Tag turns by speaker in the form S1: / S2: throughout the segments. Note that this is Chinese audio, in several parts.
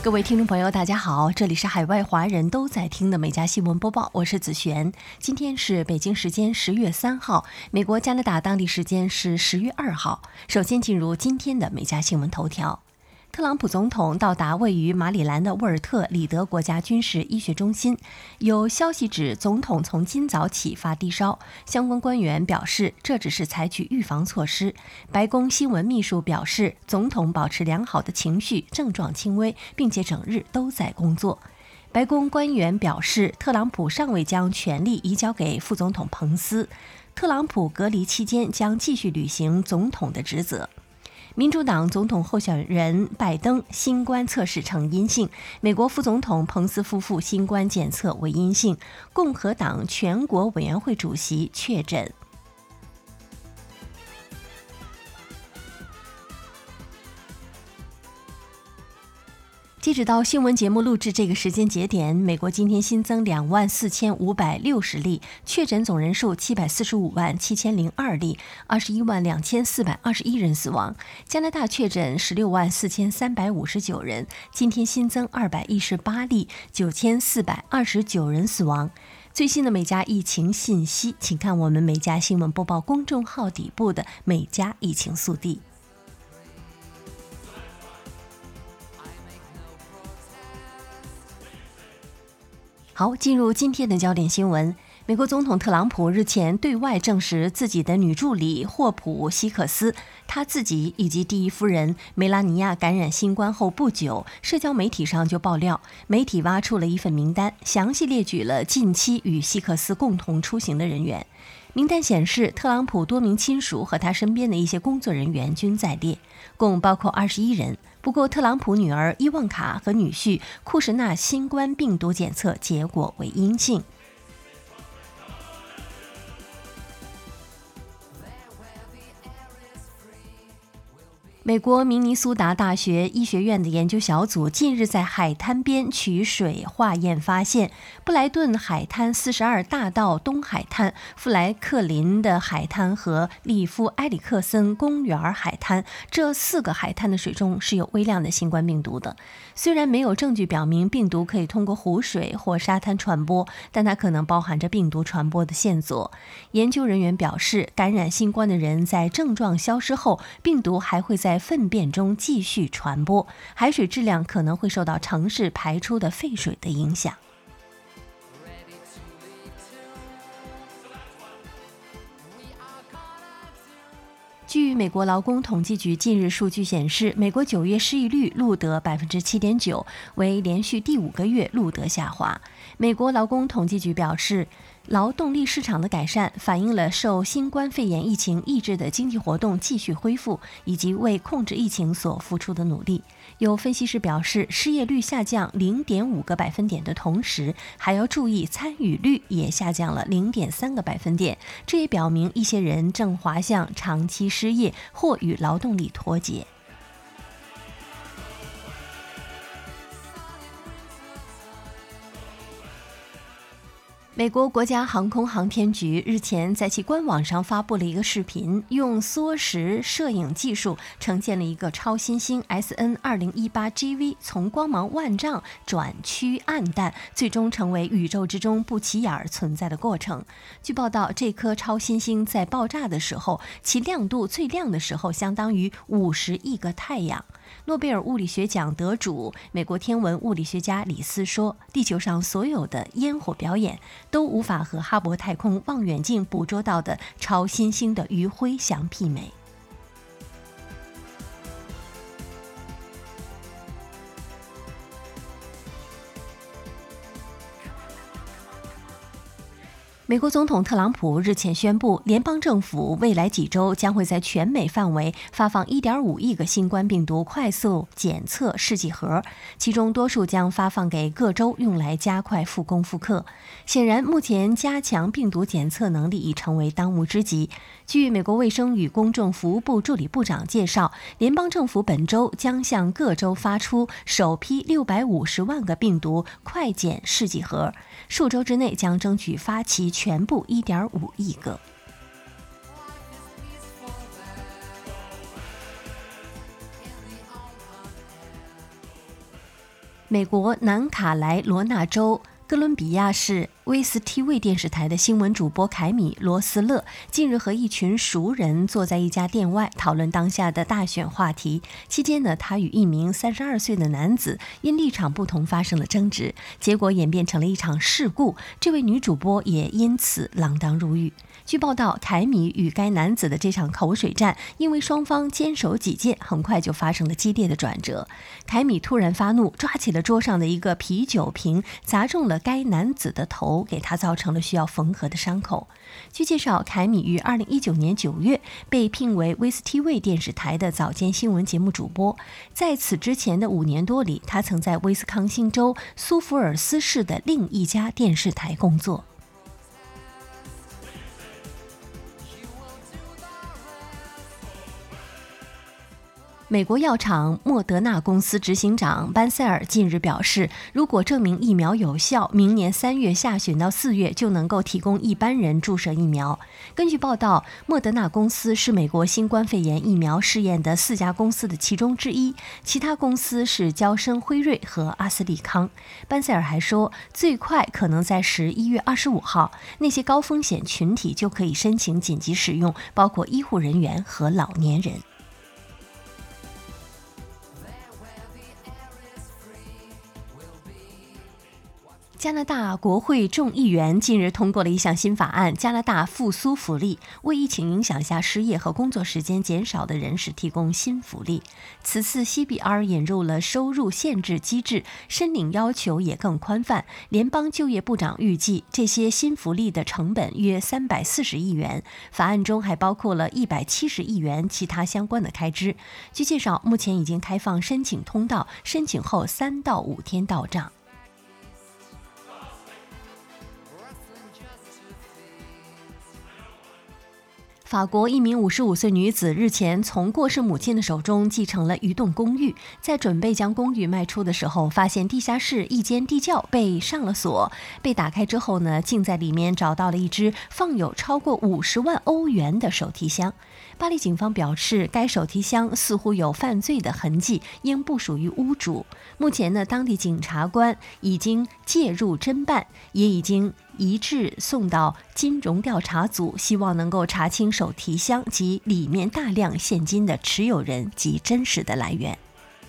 S1: 各位听众朋友大家好，这里是海外华人都在听的每家新闻播报，我是子璇。今天是北京时间10月3号，美国加拿大当地时间是10月2号。首先进入今天的每家新闻头条。特朗普总统到达位于马里兰的沃尔特里德国家军事医学中心，有消息指总统从今早起发低烧，相关官员表示这只是采取预防措施。白宫新闻秘书表示，总统保持良好的情绪，症状轻微，并且整日都在工作。白宫官员表示，特朗普尚未将权力移交给副总统彭斯，特朗普隔离期间将继续履行总统的职责。民主党总统候选人拜登新冠测试呈阴性，美国副总统彭斯夫妇新冠检测为阴性，共和党全国委员会主席确诊。截止到新闻节目录制这个时间节点，美国今天新增24560例，确诊总人数7457002例，212421人死亡。加拿大确诊164359人，今天新增218例，9429人死亡。最新的每家疫情信息，请看我们每家新闻播报公众号底部的每家疫情速递。好，进入今天的焦点新闻。美国总统特朗普日前对外证实，自己的女助理霍普希克斯，他自己以及第一夫人梅拉尼亚感染新冠后不久，社交媒体上就爆料，媒体挖出了一份名单，详细列举了近期与希克斯共同出行的人员。名单显示，特朗普多名亲属和他身边的一些工作人员均在列，共包括21人。不过，特朗普女儿伊旺卡和女婿库什纳新冠病毒检测结果为阴性。美国明尼苏达大学医学院的研究小组近日在海滩边取水化验发现，布莱顿海滩42大道东海滩、富莱克林的海滩和利夫埃里克森公园海滩这4个海滩的水中是有微量的新冠病毒的。虽然没有证据表明病毒可以通过湖水或沙滩传播，但它可能包含着病毒传播的线索。研究人员表示，感染新冠的人在症状消失后，病毒还会在粪便中继续传播，海水质量可能会受到城市排出的废水的影响。据美国劳工统计局近日数据显示，美国9月失业率录得 7.9%， 为连续第5个月录得下滑。美国劳工统计局表示，劳动力市场的改善反映了受新冠肺炎疫情抑制的经济活动继续恢复，以及为控制疫情所付出的努力。有分析师表示，失业率下降 0.5个百分点的同时，还要注意参与率也下降了 0.3个百分点，这也表明一些人正滑向长期失业或与劳动力脱节。美国国家航空航天局日前在其官网上发布了一个视频，用缩时摄影技术呈现了一个超新星 SN2018GV 从光芒万丈转趋暗淡，最终成为宇宙之中不起眼存在的过程。据报道，这颗超新星在爆炸的时候，其亮度最亮的时候相当于50亿个太阳。诺贝尔物理学奖得主、美国天文物理学家李斯说，地球上所有的烟火表演都无法和哈勃太空望远镜捕捉到的超新星的余晖相媲美。美国总统特朗普日前宣布，联邦政府未来几周将会在全美范围发放 1.5 亿个新冠病毒快速检测试剂盒，其中多数将发放给各州，用来加快复工复课。显然，目前加强病毒检测能力已成为当务之急。据美国卫生与公众服务部助理部长介绍，联邦政府本周将向各州发出首批650万个病毒快检试剂盒，数周之内将争取发齐全部 1.5 亿个。 美国南卡莱罗纳州哥伦比亚市威斯 TV 电视台的新闻主播凯米·罗斯勒近日和一群熟人坐在一家店外讨论当下的大选话题。期间呢，他与一名32岁的男子因立场不同发生了争执，结果演变成了一场事故。这位女主播也因此锒铛入狱。据报道，凯米与该男子的这场口水战，因为双方坚守己见，很快就发生了激烈的转折。凯米突然发怒，抓起了桌上的一个啤酒瓶，砸中了该男子的头，给他造成了需要缝合的伤口。据介绍，凯米于2019年9月被聘为威斯 TV 电视台的早间新闻节目主播。在此之前的5年多里，他曾在威斯康星州苏福尔斯市的另一家电视台工作。美国药厂莫德纳公司执行长班塞尔近日表示，如果证明疫苗有效，明年3月下旬到4月就能够提供一般人注射疫苗。根据报道，莫德纳公司是美国新冠肺炎疫苗试验的4家公司的其中之一，其他公司是嬌生、辉瑞和阿斯利康。班塞尔还说，最快可能在11月25号，那些高风险群体就可以申请紧急使用，包括医护人员和老年人。加拿大国会众议员近日通过了一项新法案，加拿大复苏福利，为疫情影响下失业和工作时间减少的人士提供新福利。此次 CBR 引入了收入限制机制，申领要求也更宽泛。联邦就业部长预计，这些新福利的成本约340亿元。法案中还包括了170亿元其他相关的开支。据介绍，目前已经开放申请通道，申请后3到5天到账。法国一名55岁女子日前从过世母亲的手中继承了一栋公寓，在准备将公寓卖出的时候，发现地下室一间地窖被上了锁。被打开之后呢，竟在里面找到了一只放有超过50万欧元的手提箱。巴黎警方表示，该手提箱似乎有犯罪的痕迹，应不属于屋主。目前呢，当地检察官已经介入侦办，也已经移至送到金融调查组，希望能够查清手提箱及里面大量现金的持有人及真实的来源。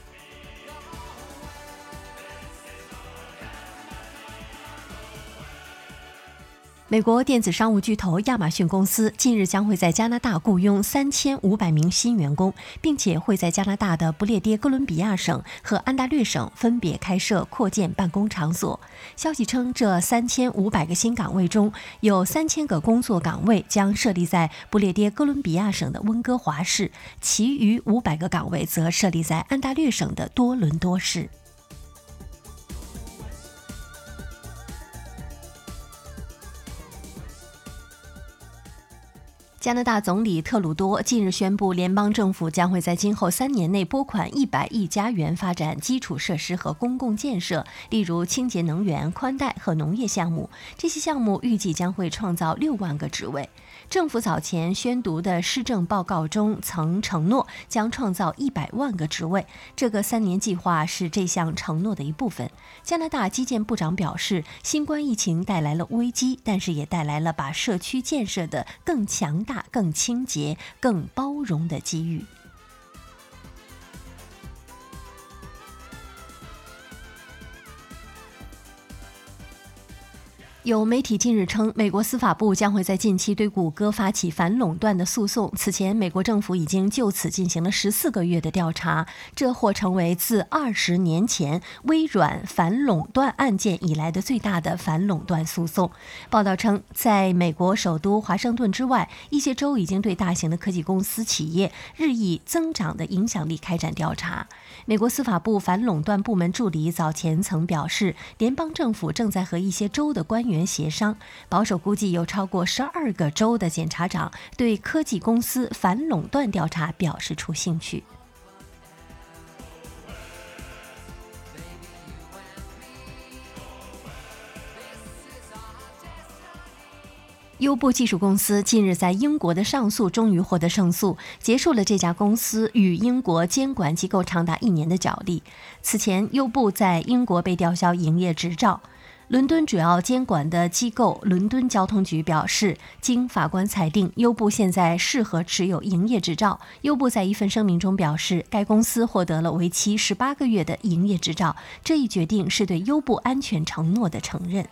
S1: 美国电子商务巨头亚马逊公司近日将会在加拿大雇佣3500名新员工，并且会在加拿大的不列颠哥伦比亚省和安大略省分别开设扩建办公场所。消息称，这3500个新岗位中有3000个工作岗位将设立在不列颠哥伦比亚省的温哥华市，其余500个岗位则设立在安大略省的多伦多市。加拿大总理特鲁多近日宣布，联邦政府将会在今后3年内拨款100亿加元发展基础设施和公共建设，例如清洁能源、宽带和农业项目。这些项目预计将会创造6万个职位。政府早前宣读的施政报告中曾承诺将创造100万个职位，这个3年计划是这项承诺的一部分。加拿大基建部长表示，新冠疫情带来了危机，但是也带来了把社区建设的更强大、更清洁、更包容的机遇。有媒体近日称，美国司法部将会在近期对谷歌发起反垄断的诉讼。此前，美国政府已经就此进行了14个月的调查，这或成为自20年前微软反垄断案件以来的最大的反垄断诉讼。报道称，在美国首都华盛顿之外，一些州已经对大型的科技公司企业日益增长的影响力开展调查。美国司法部反垄断部门助理早前曾表示，联邦政府正在和一些州的官员协商，保守估计有超过12个州的检察长对科技公司反垄断调查表示出兴趣。 优步技术公司近日在英国的上诉终于获得胜诉，结束了这家公司与英国监管机构长达1年的角力。此前，优步在英国被吊销营业执照。伦敦主要监管的机构伦敦交通局表示，经法官裁定，优步现在适合持有营业执照。优步在一份声明中表示，该公司获得了为期18个月的营业执照，这一决定是对优步安全承诺的承认。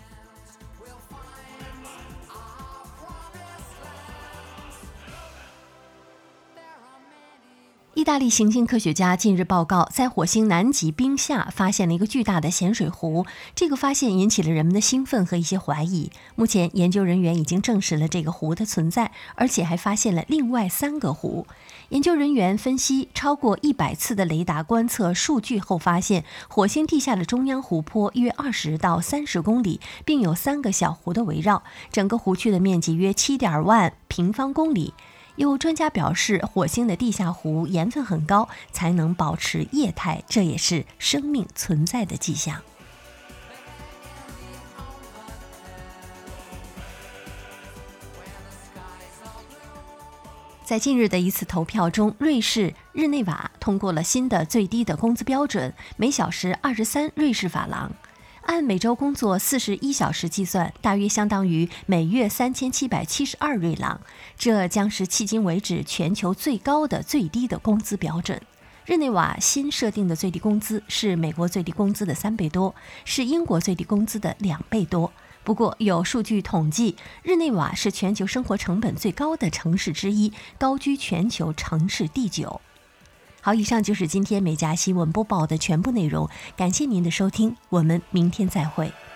S1: 意大利行星科学家近日报告，在火星南极冰下发现了一个巨大的咸水湖。这个发现引起了人们的兴奋和一些怀疑。目前，研究人员已经证实了这个湖的存在，而且还发现了另外3个湖。研究人员分析超过100次的雷达观测数据后发现，火星地下的中央湖泊约20到30公里，并有3个小湖的围绕，整个湖区的面积约7.2万平方公里。有专家表示，火星的地下湖盐分很高，才能保持液态，这也是生命存在的迹象。在近日的一次投票中，瑞士日内瓦通过了新的最低的工资标准，每小时23瑞士法郎。按每周工作41小时计算，大约相当于每月3772瑞郎，这将是迄今为止全球最高的最低的工资标准。日内瓦新设定的最低工资是美国最低工资的3倍多，是英国最低工资的2倍多。不过，有数据统计，日内瓦是全球生活成本最高的城市之一，高居全球城市第9。好，以上就是今天美家新闻播报的全部内容，感谢您的收听，我们明天再会。